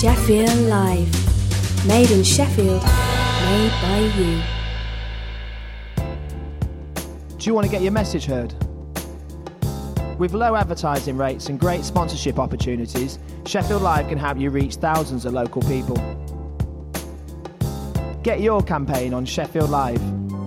Sheffield Live. Made in Sheffield, made by you. Do you want to get your message heard? With low advertising rates and great sponsorship opportunities, Sheffield Live can help you reach thousands of local people. Get your campaign on Sheffield Live.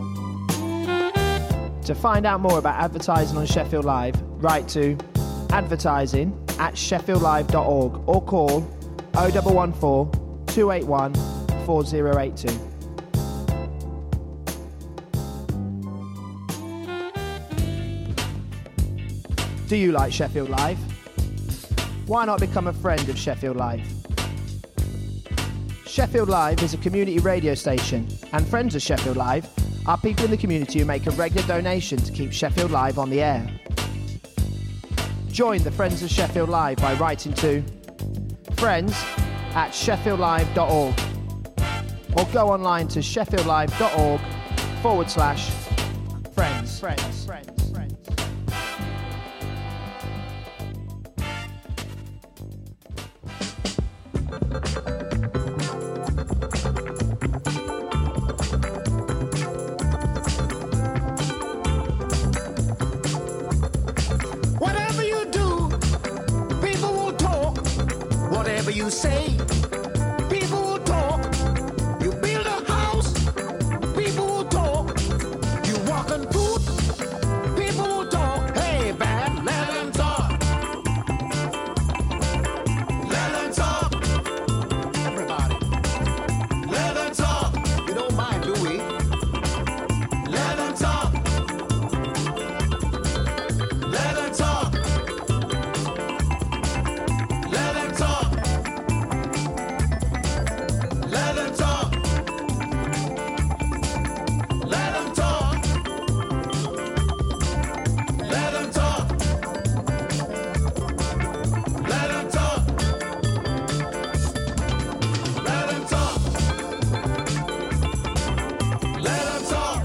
To find out more about advertising on Sheffield Live, write to advertising@sheffieldlive.org or call 0114 281 4082. Do you like Sheffield Live? Why not become a friend of Sheffield Live? Sheffield Live is a community radio station, and friends of Sheffield Live are people in the community who make a regular donation to keep Sheffield Live on the air. Join the Friends of Sheffield Live by writing to friends@sheffieldlive.org or go online to sheffieldlive.org/friends. Whatever you do, people will talk. Whatever you say, people will talk. You build a house, people will talk. You walk on foot, people will talk. Hey, man, let them talk. Let them talk. Everybody, let them talk. We don't mind, do we? Let them talk. Let them talk. Let them talk. Let them talk. Let them talk. Let them talk. Let them talk. Let them talk. Let them talk.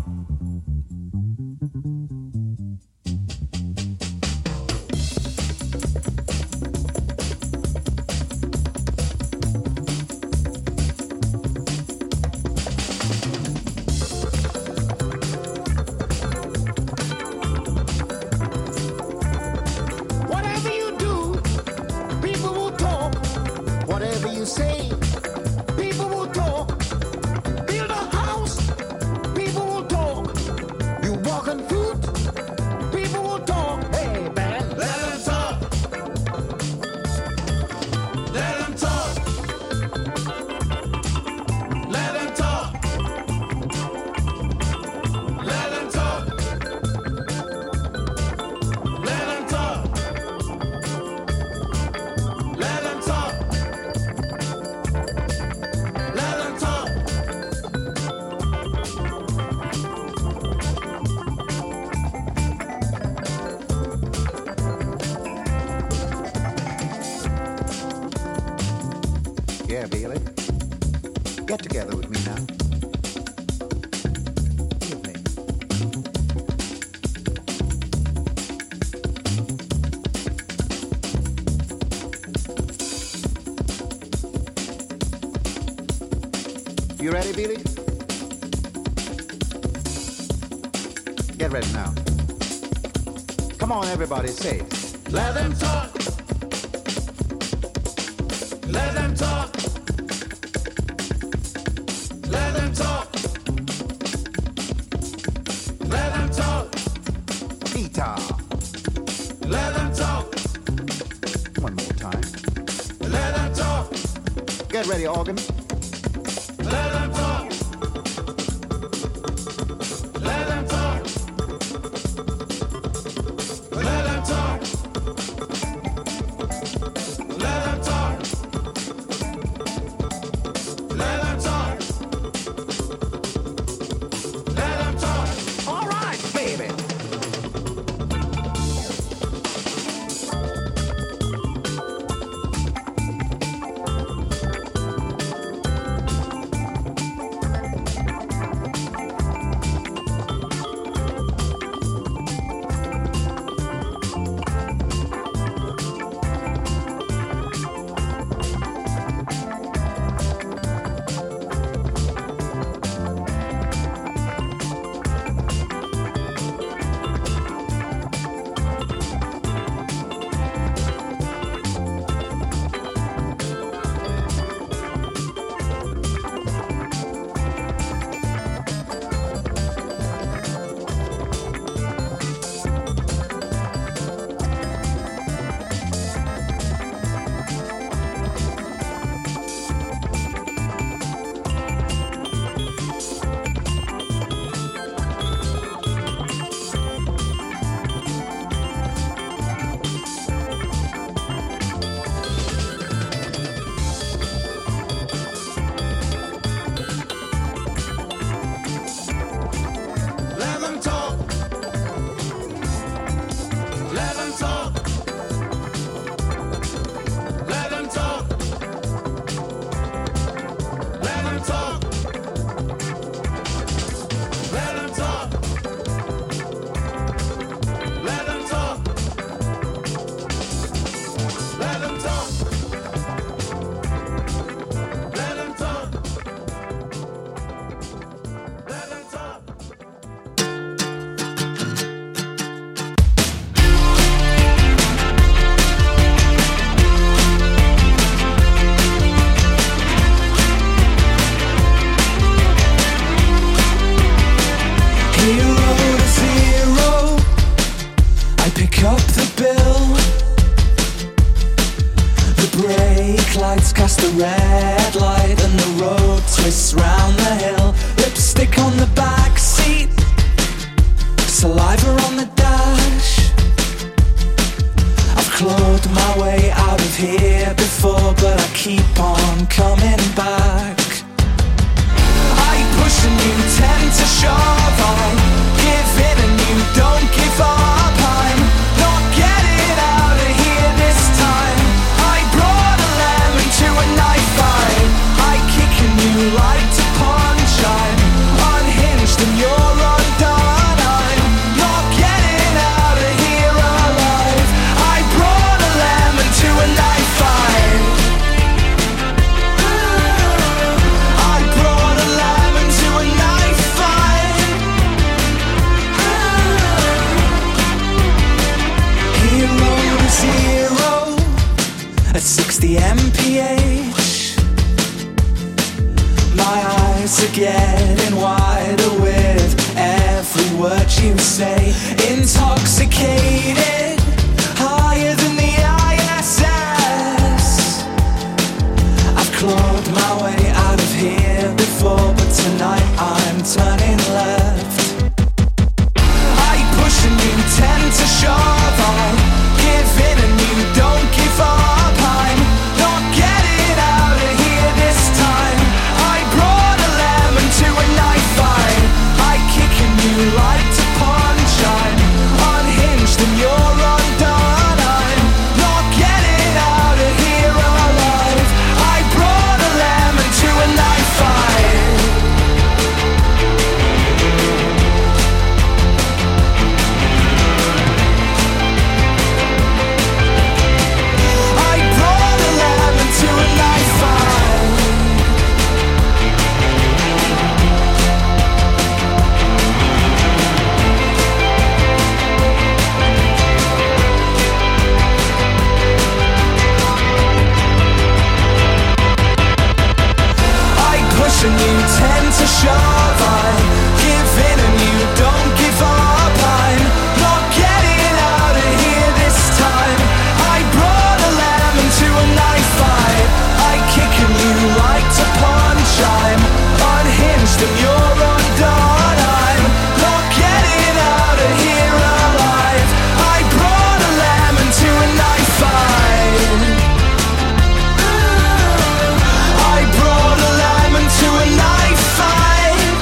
Whatever you do, people will talk. Whatever you say, people will talk. Build a house, people will talk. You walk on foot, people will talk. Hey, man, let them talk. Let them talk. Let them talk. Let them talk. Let them talk. Let them talk. Let them talk. Yeah, Bailey. Get together with me now. Evening. You ready, Billy? Get ready now. Come on, everybody, say it. Let them talk. Let them talk. Let them talk. Let them talk. Guitar. Let them talk. One more time. Let them talk. Get ready, organ. Let them talk. Let them talk. Let them talk. Let them talk. Let them talk. Let them talk. All right, baby. lights cast a red light and the road twists round the hill. Lipstick on the back seat, saliva on the dash. I've clawed my way out of here before, but I keep on coming back. I push and you tend to shove. I give in and you don't give up. I'm not getting out of here this time. I brought a lemon to a knife fight. I kick and you like to punch. I'm unhinged and you're undone. I'm not getting out of here alive. I brought a lemon to a knife fight. I brought a lemon to a knife fight. Hero is zero at 60 mph. My eyes are getting wider with every word you say. Intoxicated, higher than the ISS. I've clawed my way out of here before, but tonight I'm turning left. I push and you tend to shove. I give in and you don't give up. I'm not getting out of here this time. I brought a lemon to a knife fight. I kick and you like to punch. I'm unhinged and you're undone. I'm not getting out of here alive. I brought a lemon to a knife fight. I brought a lemon to a knife fight. I push and you tend to shove. I give in and you don't give up. I'm not getting out of here this time. I brought a lemon to a knife fight. I kick and you like to punch. I'm unhinged and you're undone. I'm not getting out of here alive. I brought a lemon to a knife fight. I brought a lemon to a knife fight.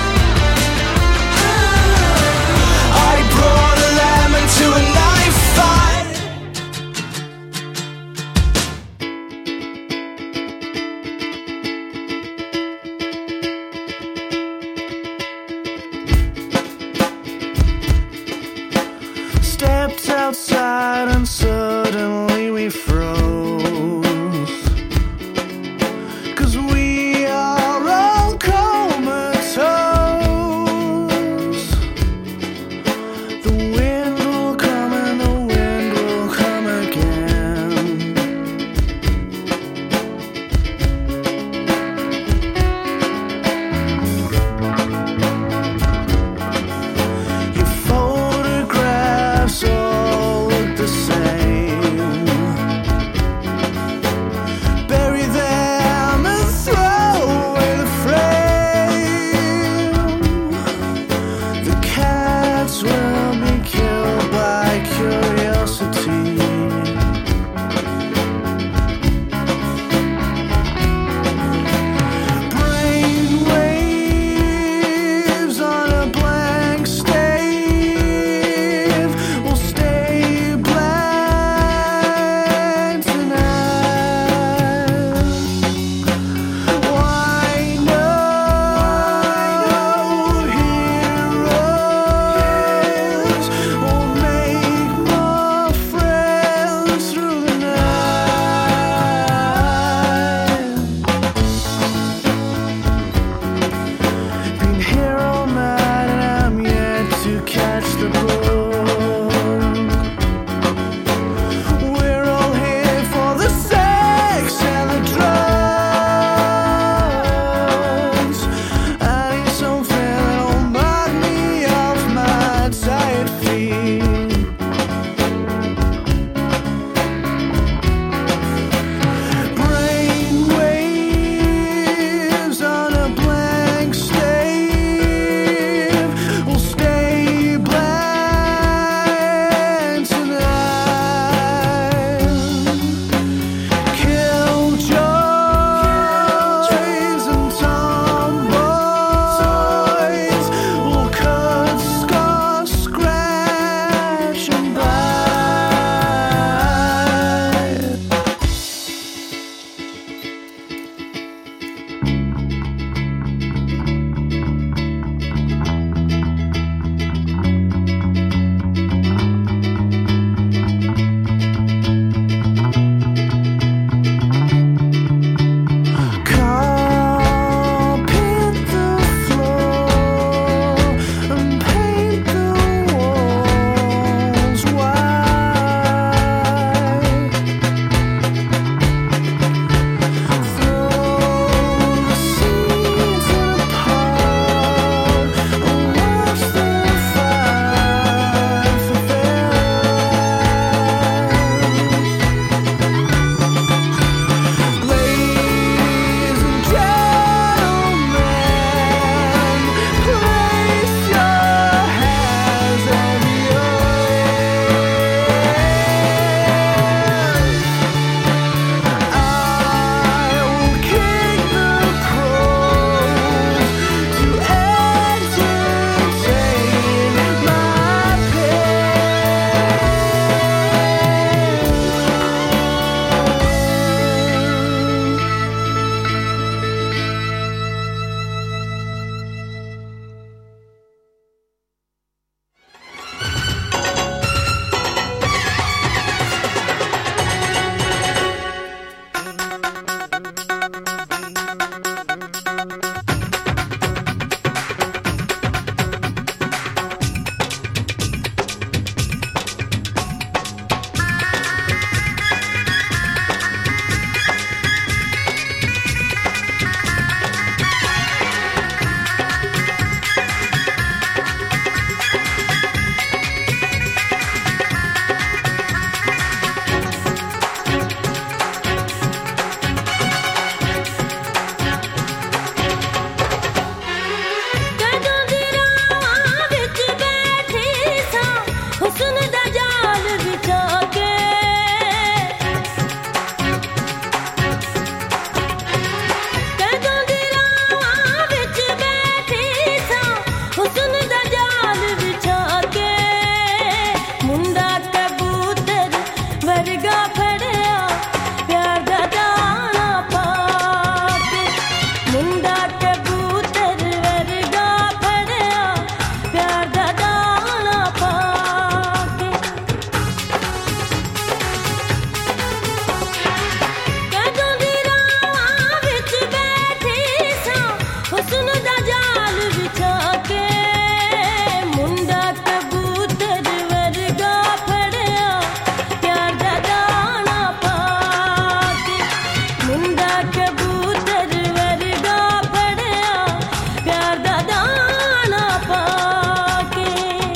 मुंडा कबूतर वर्गा फड़या प्यार दा दाना पाके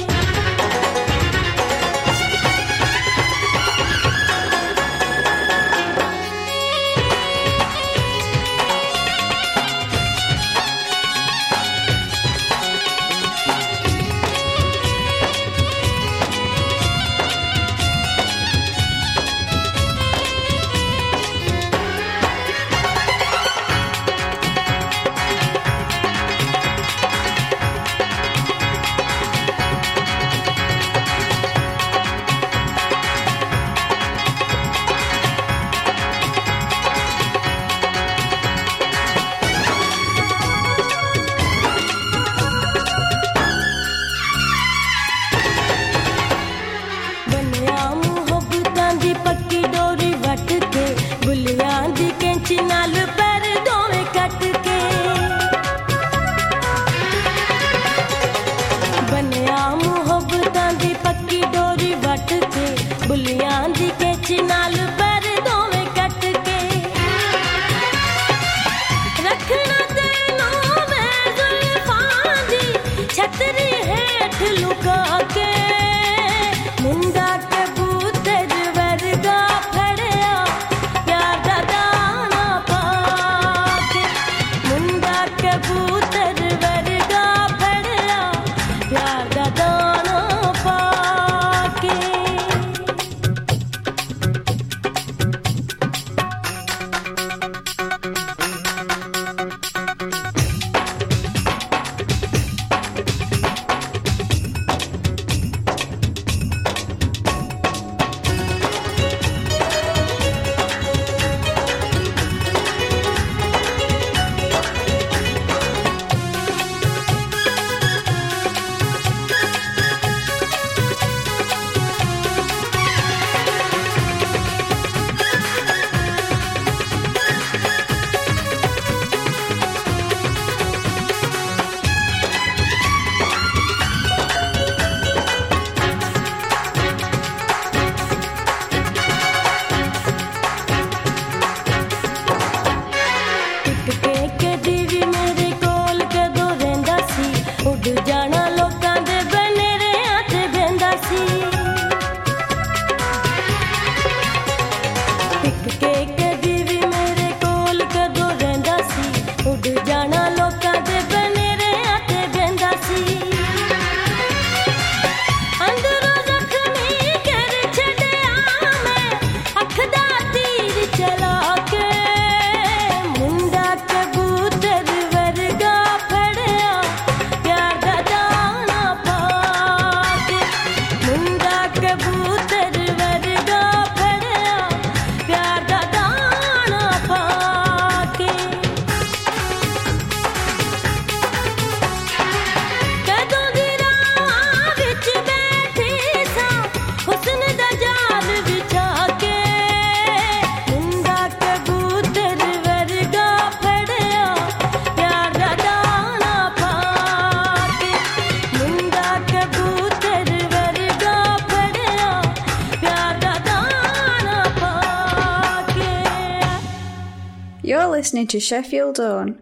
You're listening to Sheffield On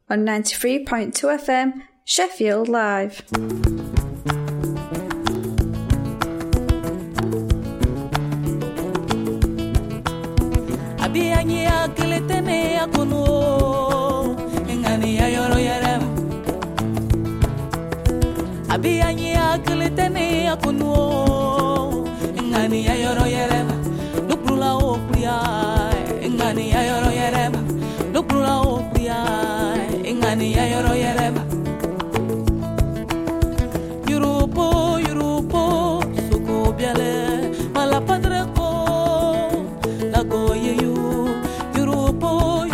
93.2 FM, Sheffield Live. Abianya keletene akono engani ayoro yerem Abianya keletene akono engani ayoro yerem Nukrula opria engani ayoro yerem Nukrula opria engani ayoro yerem Yurupo suko biale mala padre ko la goye Yurupo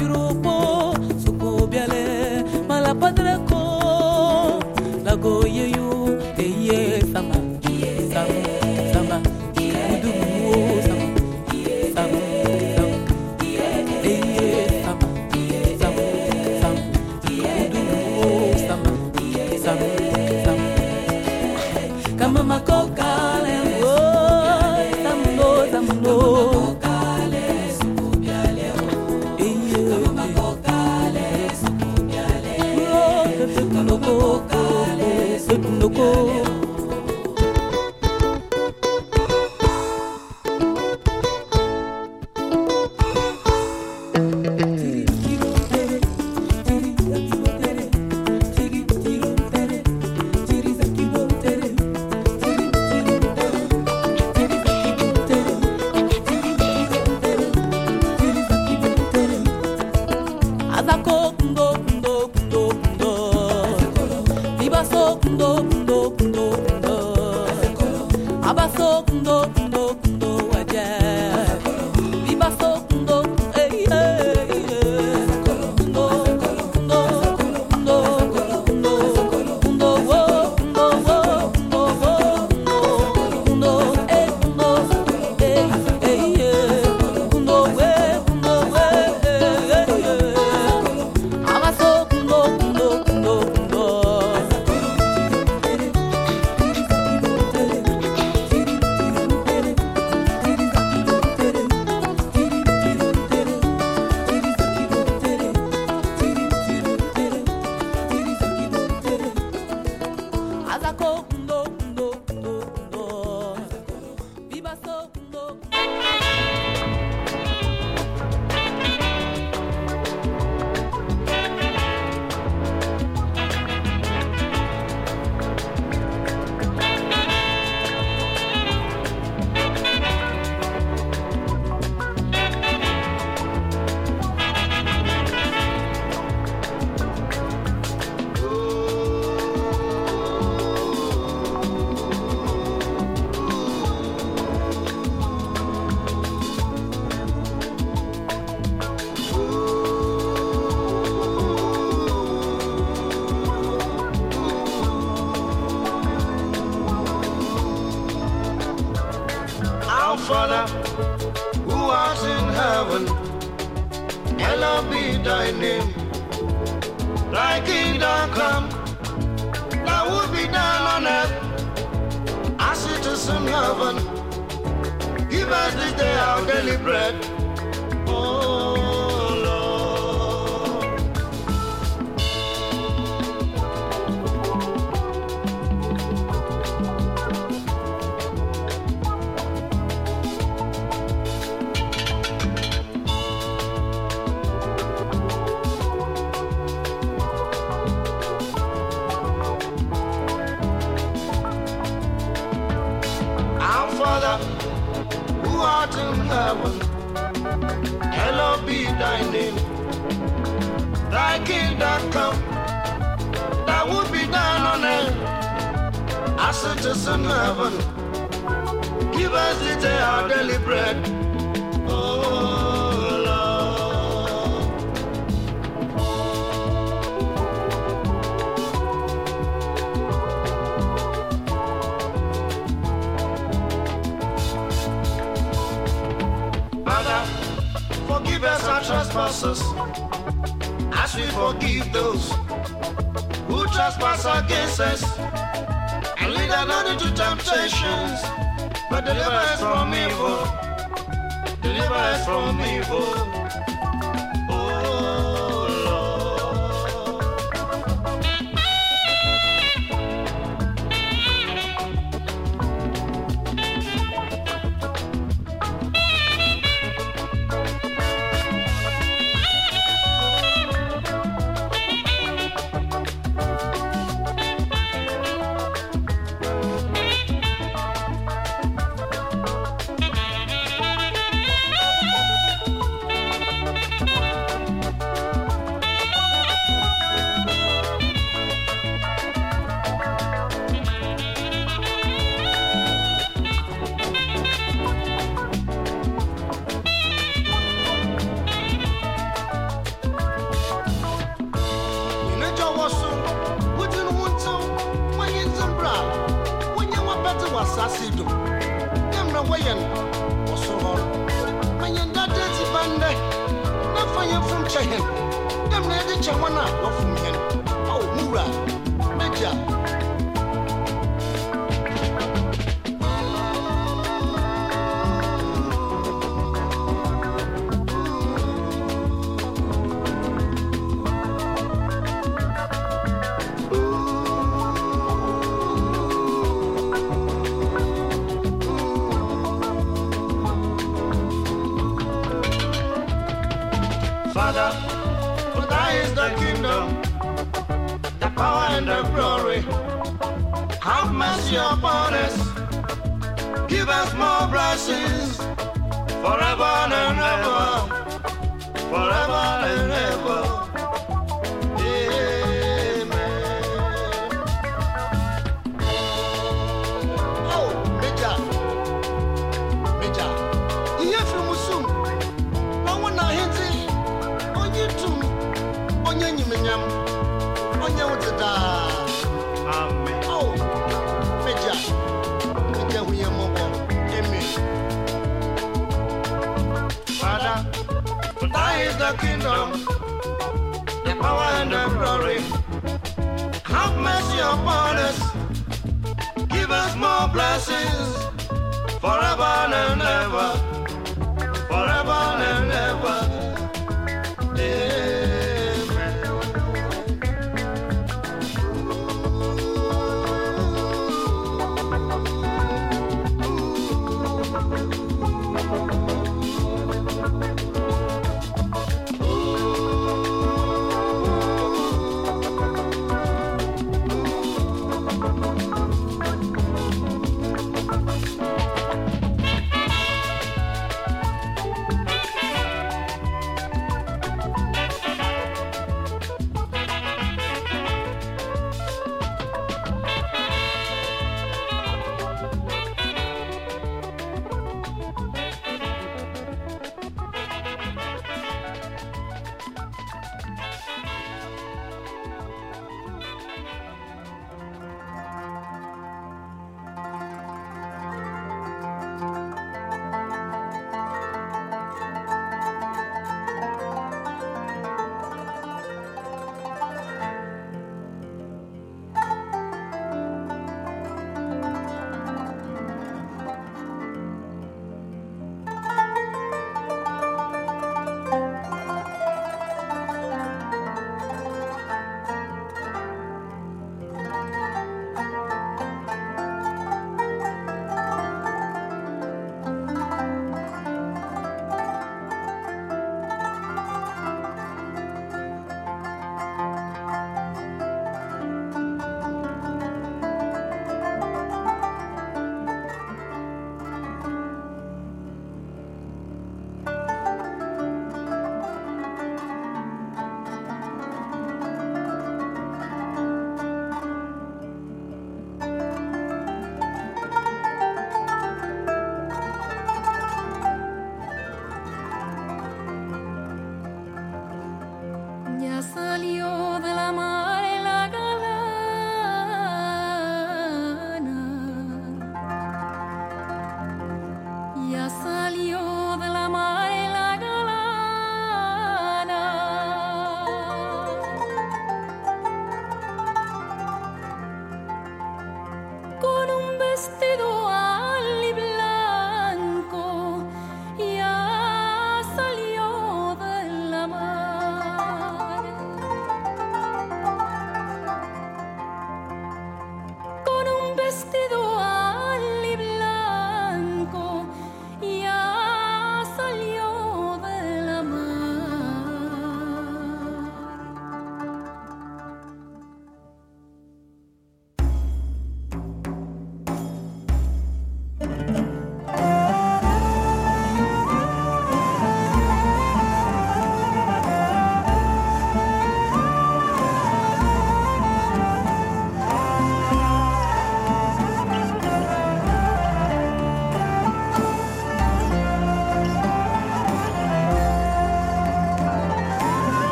Father, who art in heaven, hallowed be thy name. Thy kingdom come, thy will be done on earth as it is in heaven. Give us this day our daily bread. Oh Lord. Father, who art in heaven, hallowed be thy name. Thy kingdom come, thy will be done on earth as it is in heaven. Give us this day our daily bread. Oh Lord. Father, forgive us our trespasses, as we forgive those who trespass against us. And lead us not into temptations, but deliver us from evil. Deliver us from evil. Oh Sassido, Demra Wayan, Osohor, Mayanda Desi Bande, Nafaya from Chehan, Demna de Chawana, or from him. Oh, Mura, Meja. thine is the kingdom, the power and the glory. Have mercy upon us. Give us more blessings forever and ever. Forever and ever. The kingdom, the power and the glory. Have mercy upon us. Give us more blessings forever and ever. Forever and ever.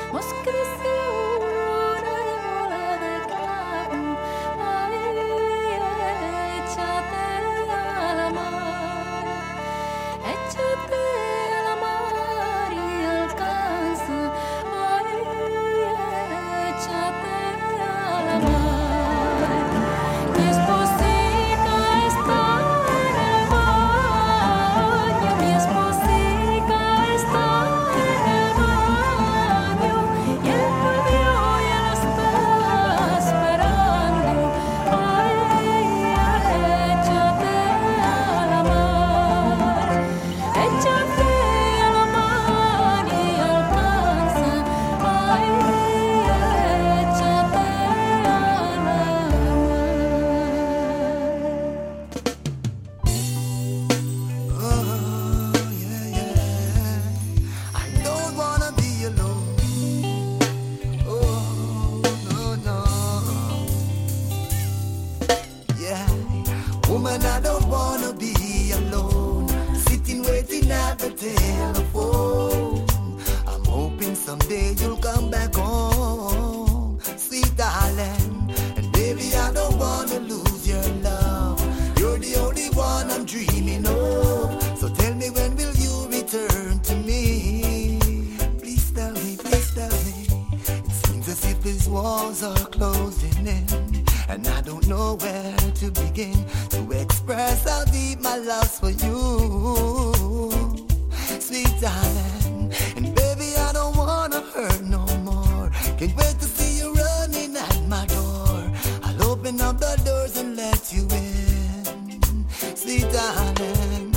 Woman, I don't wanna be alone, sitting waiting at the telephone. I'm hoping someday you'll come back home, sweet darling. And baby, I don't wanna lose your love. You're the only one I'm dreaming of. So tell me, when will you return to me? Please tell me, please tell me. It seems as if these walls are closing in, and I don't know where to begin to express how deep my love's for you, sweet darling. And baby, I don't wanna hurt no more. Can't wait to see you running at my door. I'll open up the doors and let you in, sweet darling.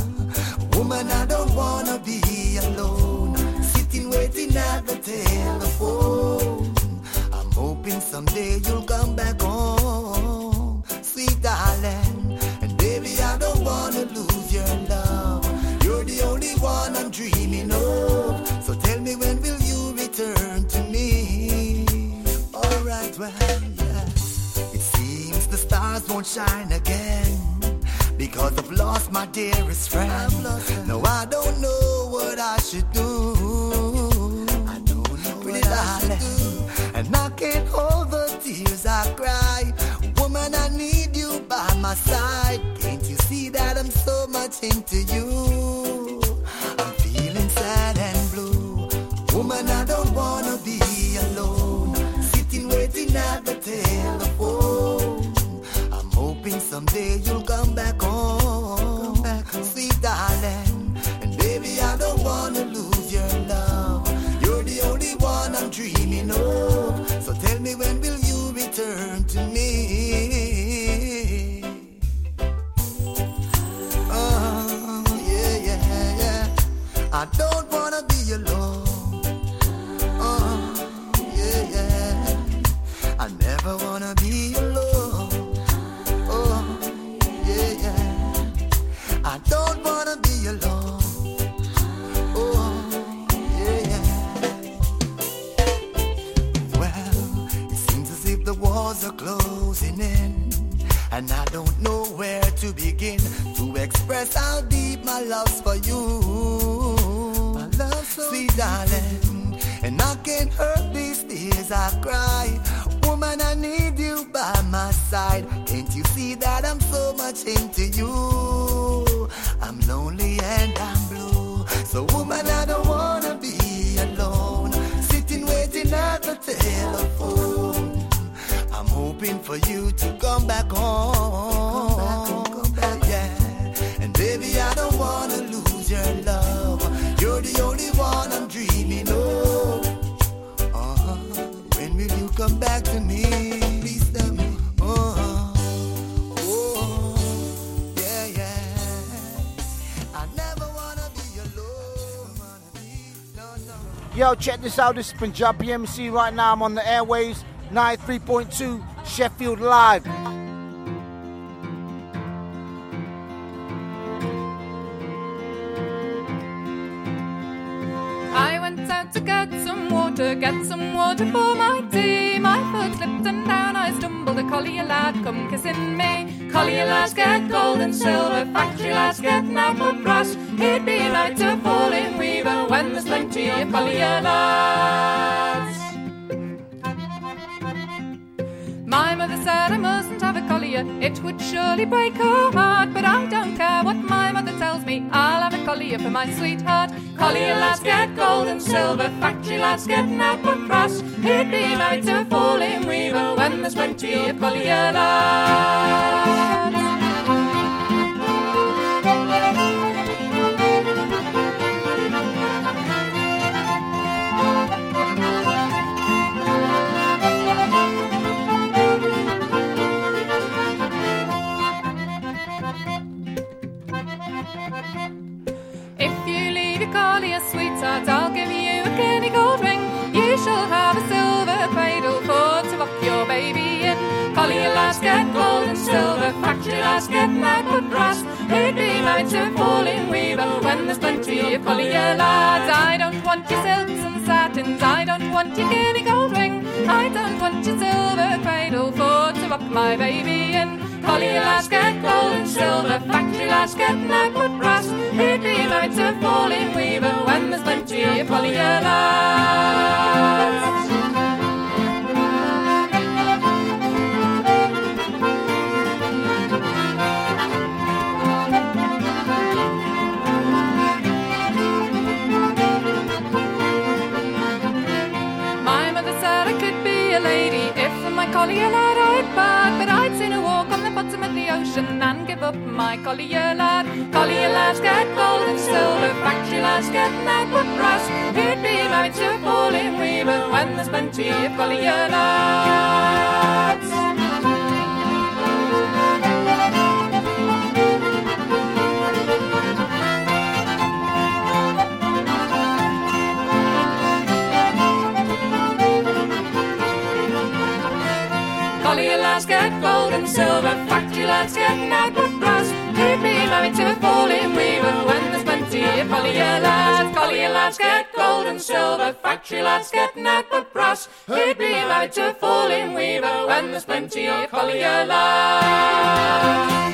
Woman, I don't wanna be alone, sitting waiting at the telephone. I'm hoping someday you'll come back home, sweet darling. And baby, I don't wanna lose your love. You're the only one I'm dreaming of. So tell me, when will you return to me? Alright, well, yeah. It seems the stars won't shine again, because I've lost my dearest friend. No, I don't know what I should do. I don't know what I should do. And I can't hold the tears I cry. Woman, I need you by my side. Can't you see that I'm so much into you? I'm feeling sad and blue. Woman, I don't wanna be alone, sitting waiting at the telephone. I'm hoping someday you'll come back home, sweet darling. And baby, I don't wanna lose your love. You're the only one I'm dreaming of. So tell me, when will you return to me? Oh, yeah, yeah, yeah. I don't wanna be alone. Oh, yeah, yeah. I never wanna be alone. Oh, yeah, yeah. I don't wanna be alone. Oh, yeah, yeah. Well, it seems as if the walls are closing in, and I don't know where to begin to express how deep my love's for you, my love, so sweet darling. And I can't hurt these tears I cry. Woman, I need you by my side. Can't you see that I'm so much into you? I'm lonely and I'm blue. So woman, I don't wanna be alone, sitting waiting at the telephone. I'm hoping for you to come back home. Come back, yeah. And baby, I don't wanna lose your love. You're the only one I'm dreaming of. When will you come back to me? Please tell me. Oh, yeah, yeah. I never wanna be alone. Yo, check this out. This is Punjabi MC. Right now I'm on the airwaves, 93.2 Sheffield Live. I went out to get some water for my tea. My foot slipped and down I stumbled. A collier lad come kissing me. Collier lads get gold and silver, factory lads get knapp of brass. It'd be right to fall in weaver when there's plenty of collier lads. collier, it would surely break her heart. But I don't care what my mother tells me, I'll have a collier for my sweetheart. Collier lads get gold and silver, factory lads get outward brass. He'd be married to a falling weaver when there's plenty of collier lads. Sweetheart, I'll give you a guinea gold ring. You shall have a silver cradle for to rock your baby in. Collier lads get gold and silver, factory lads get outward brass. He'd be married to a falling weaver when there's plenty of collier lads. I don't want your silks and satins, I don't want your guinea gold ring. I don't want your silver cradle for to rock my baby in. Collier lads get gold and silver, factory lads get outward brass. He'd be married to a falling weaver when there's plenty of collier lads. My mother said I could be a lady if my collier lad I'd bag, but I'd sooner walk on the bottom of the ocean and give up my collier lad. Collier lads get gold and silver, factory lads get outward brass. He'd be married to a falling weaver when there's plenty of collier lads. Collier lads get gold and silver, factory lads get outward brass. He'd be married to a falling weaver when there's plenty of collier lads. Collier lads get gold and silver, factory lads get outward brass. He'd be married to a falling weaver when there's plenty of collier lads.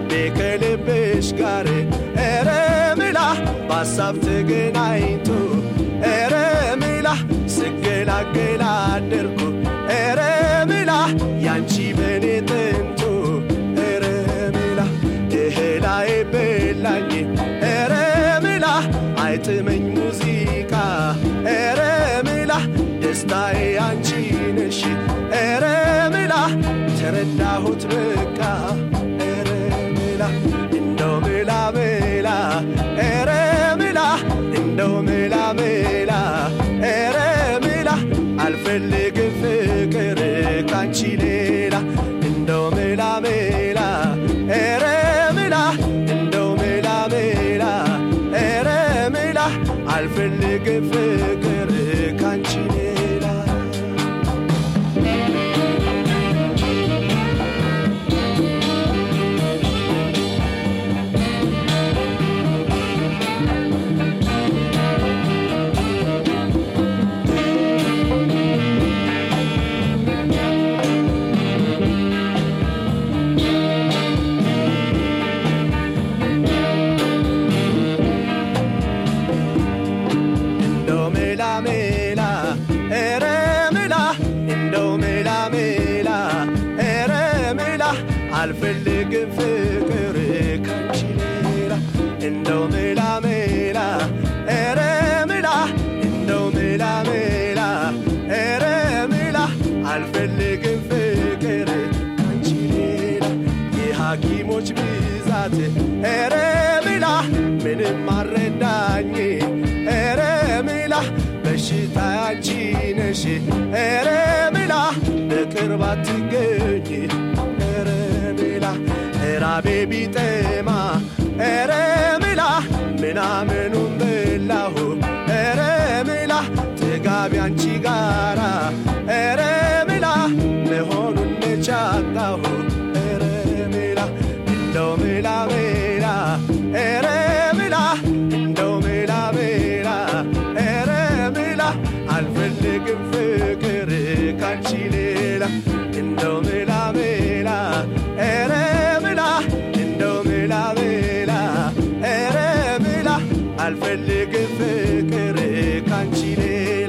Sabte genaito ስገላገላ አደርኩ ኧረ ምላ ያንቺ በኔ ጥንቱ ኧረ ምላ እህላዬ በላኝ ኧረ ምላ አይጥመኝ ሙዚቃ ኧረ ምላ ደስታዬ አንቺ ነሽ ኧረ ምላ ተረዳሁት በቃ ኧረ ምላ እንደው ምላ ምላ ኧረ ምላ እንደው ምላ ምላ ኧረ ምላ አልፈልግም ፍቅር ካንቺ ሌላ እንደው ምላ ምላ ኧረ ምላ እንደው ምላ ምላ ኧረ ምላ አልፈልግም ፍቅር ካንቺ ሌላ አልፈልግም ፍቅር ካንቺ ሌላ እንደው ምላ ምላ ኧረ ምላ እንደው ምላ ምላ ኧረ ምላ አልፈልግም ፍቅር ካንቺ ሌላ የሐኪሞች ብዛት ኧረ ምላ ምንም አረዳኝ ኧረ ምላ በሽታ አንቺ ነሽ ኧረ ምላ በቅርብ አትገኝ ኧረ ምላ ራቤ ቢጠማ ኧረ ምላ ምናምኑን በላሁ ኧረ ምላ ጥጋቢ አንቺ ጋራ ኧረ ምላ መሆኑን ነቻጣሁ ኧረ ምላ እንደው ምላ ምላ ኧረ ምላ እንደው ምላ ምላ ኧረ ምላ አልፈልግም ፍቅር ካንቺ ሌላ እንደው ምላ ምላ ኧረ ምላ እንደው ምላ ምላ ኧረ ምላ አልፈልግም ፍቅር ካንቺ ሌላ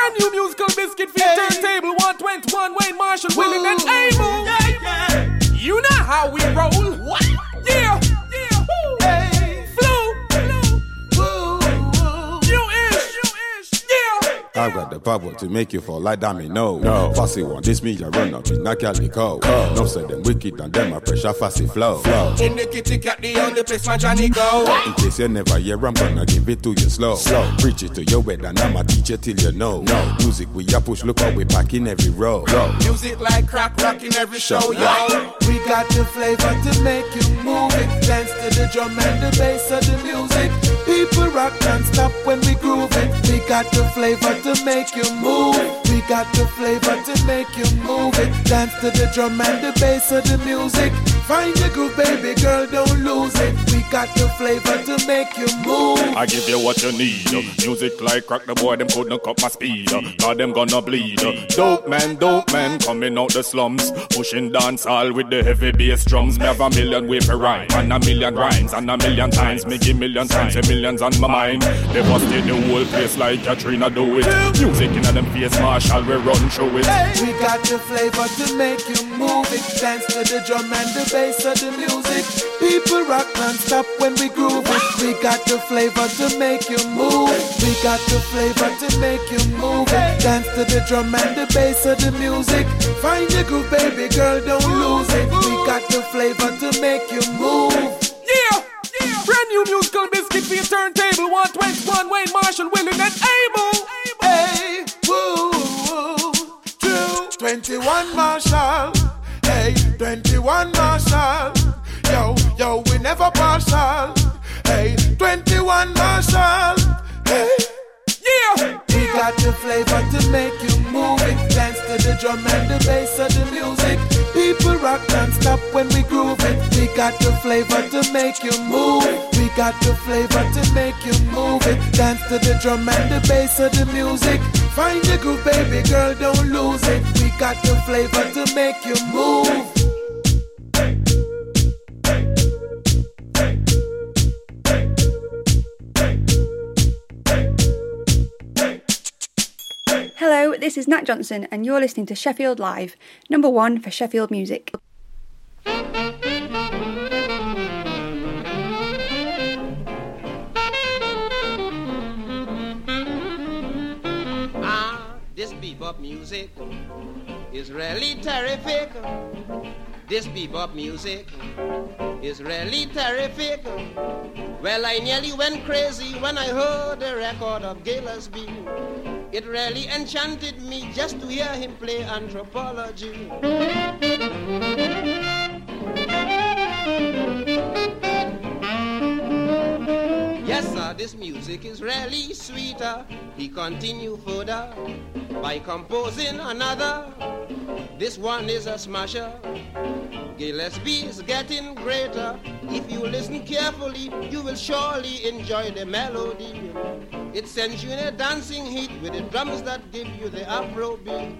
Brand new musical biscuit for your turntable. 121 Wayne Marshall, willing and able. Yeah. You know how we roll. What? Yeah. Hey. Flow. New-ish. Yeah. I've got the power to make you fall like domino. No. Fussy one, this me, you run out, you knock out the code. No, say them wicked and them a pressure fussy flow. In the kitty cat, the only place my Johnny go. In case you never hear, I'm gonna give it to you slow. Preach it to your head and I'ma teach you till you know. Music we a push, look how we pack in every row. Music like crack rock in every show, yo. We got the flavor to make you move it. Dance to the drum and the bass of the music. People rock non-stop when we groove it. We got the flavor to make you move. We got the flavor to make you move it. Dance to the drum and the bass of the music. Find the groove, baby girl, don't lose it. We got the flavor to make you move. I give you what you need. Music like crack, the boy them couldn't cut my speed. God them gonna bleed. Dope man, coming out the slums, pushing dance all with the heavy bass drums. Me have a million way for rhyme, and a million rhymes, and a million times. Me give million times, a millions on my mind. They busted the whole place like Katrina do it. Music in them face, Marshall, we run through it. We got the flavor to make you move it. Dance to the drum and the bass of the music. People rock non-stop when we groove it. We got the flavor to make you move. We got the flavor to make you move it. Dance to the drum and the bass of the music. Find the groove, baby girl, don't lose it. We got the flavor to make you move. Yeah. Brand new musical biscuit for your turntable. 121 Wayne Marshall, willing and able. Hey, woo, true. 21 Marshall. Hey, 21 Marshall. Yo, we never partial. Hey, 21 Marshall. Hey, yeah. We got the flavor to make you move it. Dance to the drum and the bass of the music. People rock non-stop when we groove it. We got the flavor to make you move. We got the flavor to make you move it. Dance to the drum and the bass of the music. Find the groove, baby girl, don't lose it. We got the flavor to make you move. Hello, this is Nat Johnson and you're listening to Sheffield Live, number one for Sheffield music. This bebop music is really terrific. This bebop music is really terrific. Well, I nearly went crazy when I heard the record of Gillespie. It really enchanted me just to hear him play Anthropology. Yes, sir, this music is really sweeter. He continued further by composing another. This one is a smasher. Gillespie is getting greater. If you listen carefully, you will surely enjoy the melody. It sends you in a dancing heat with the drums that give you the Afro beat.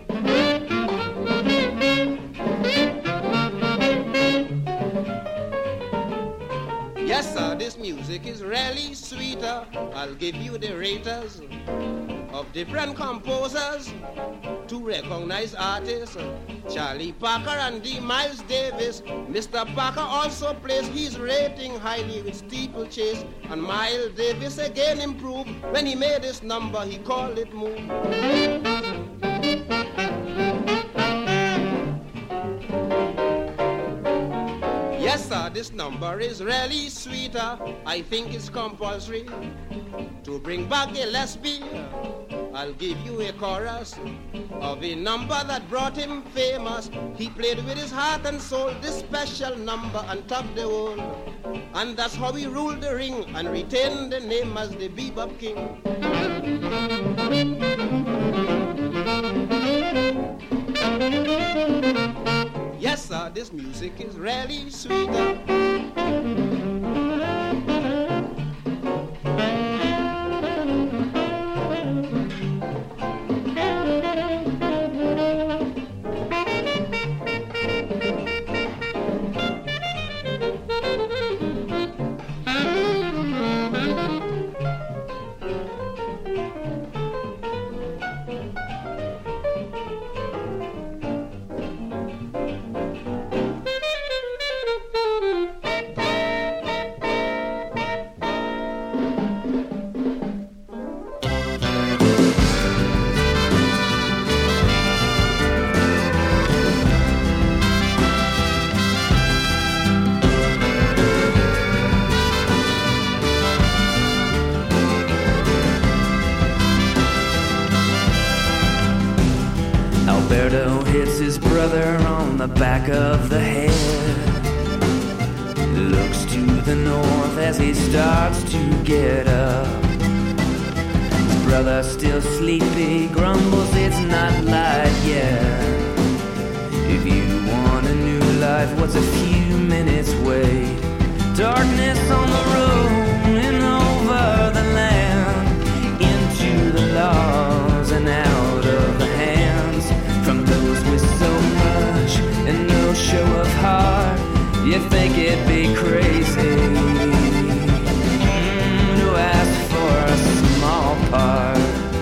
Yes, sir, this music is really sweeter. I'll give you the raters of different composers, two recognized artists, Charlie Parker and D. Miles Davis. Mr. Parker also placed his rating highly with Steeplechase, and Miles Davis again improved when he made this number, he called it Move. Yes, sir, this number is really sweeter. I think it's compulsory to bring back Gillespie. I'll give you a chorus of a number that brought him famous. He played with his heart and soul this special number and topped the world. And that's how he ruled the ring and retained the name as the Bebop King. Yes, sir, this music is really sweeter. Alberto hits his brother on the back of the head. Looks to the north as he starts to get up. His brother still sleepy, grumbles it's not light yet. If you want a new life, what's a few minutes wait? Darkness on the road and over the land, into the laws and out of the hands, from those with so much and no show of heart. You think it'd be crazy to ask for a small part.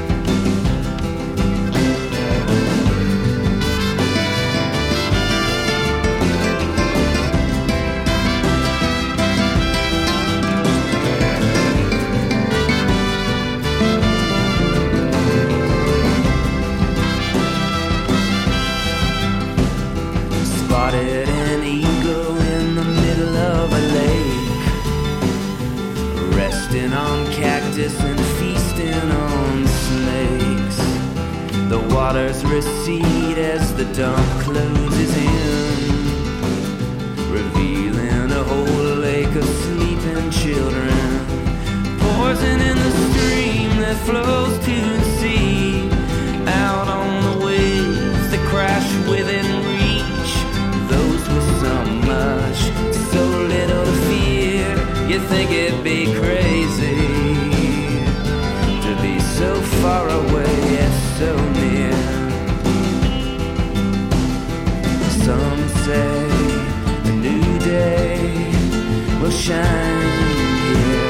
Spotted an eagle in the middle of a lake, resting on cactus and feasting on snakes. The waters recede as the dawn closes in, revealing a whole lake of sleeping children. Poison in the stream that flows to the sea, out on the waves that crash within reach. Those with so much, so little to fear. You think it'd be crazy to be so far away yet so near. Some say a new day will shine here.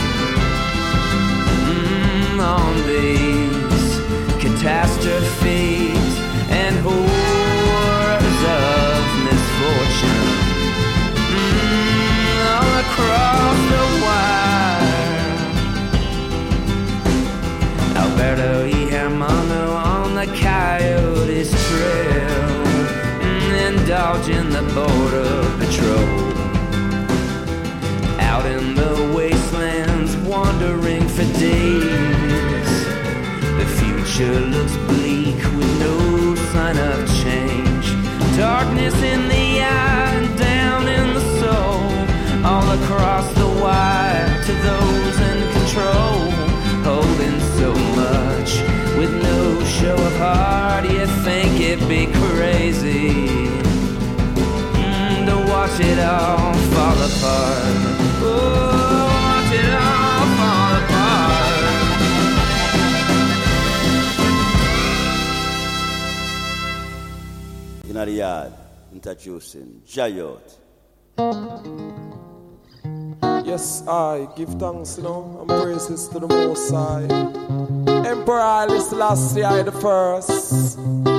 On these catastrophes and horrors of misfortune, all across the wire. Alberto y Hermano on the Coyotes trail, indulging the border patrol. Out in the wastelands, wandering for days. The future looks bleak with no sign of change. Darkness in the eye and down in the soul, all across the wire to those in control, holding so much with no show of heart. You think it'd be crazy to watch it all fall apart. Oh, watch it all fall apart. In the yard, introducing Jayot. Yes, I give thanks, and praises to the Most High. Emperor Haile Selassie I the first.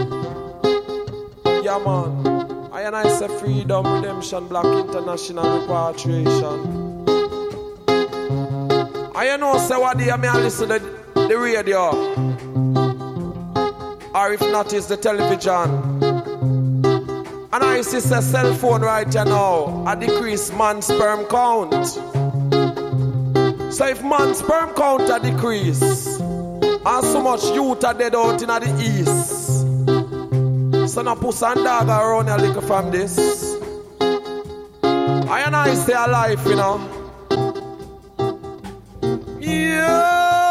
Yeah, man. I and I say freedom, redemption, black international repatriation. I know say what day I may listen to the radio, or if not, it's the television. And I see say cell phone right now, I decrease man's sperm count. So if man's sperm count a decrease, and so much youth are dead out in the east, so now puss and dog around a little from this. I and I stay alive, you know. Yeah,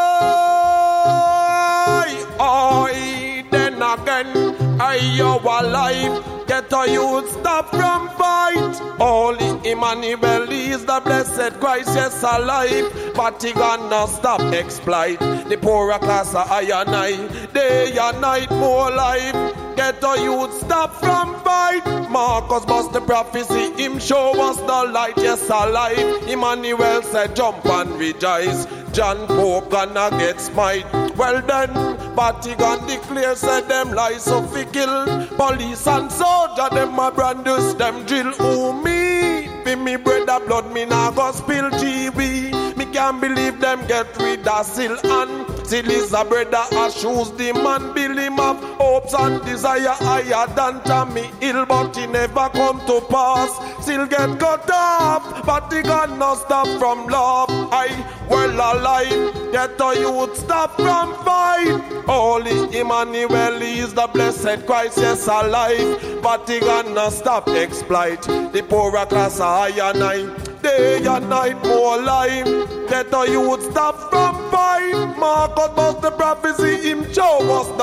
then again, you're alive. Get a youth stop from fight. Only Emmanuel is the blessed Christ, yes alive. But he gonna stop exploit the poorer class of I and I. Day and night more life. Get a youth stop from fight. Marcus bust the prophecy, him show us the light, yes alive. Emmanuel said jump and rejoice. John Pope gonna get smite. Well then, Vatican declare said them lies so fi kill. Police and soldier them a brandus them drill. Who me? Fi me brother blood me nah go spill. GB me can't believe them get rid of seal. And Till he's a brother, I choose the man, build him up. Hopes and desire higher than Tommy Hill, but he never come to pass. Still get cut off, but he got no stop from love. I well alive, get a youth stop from fight. Holy Emmanuel is the blessed Christ, yes alive, but he got no stop exploit. The poorer class are higher night, day and night more life. Get a youth stop from fight. Marcus was the prophecy, him Joe was the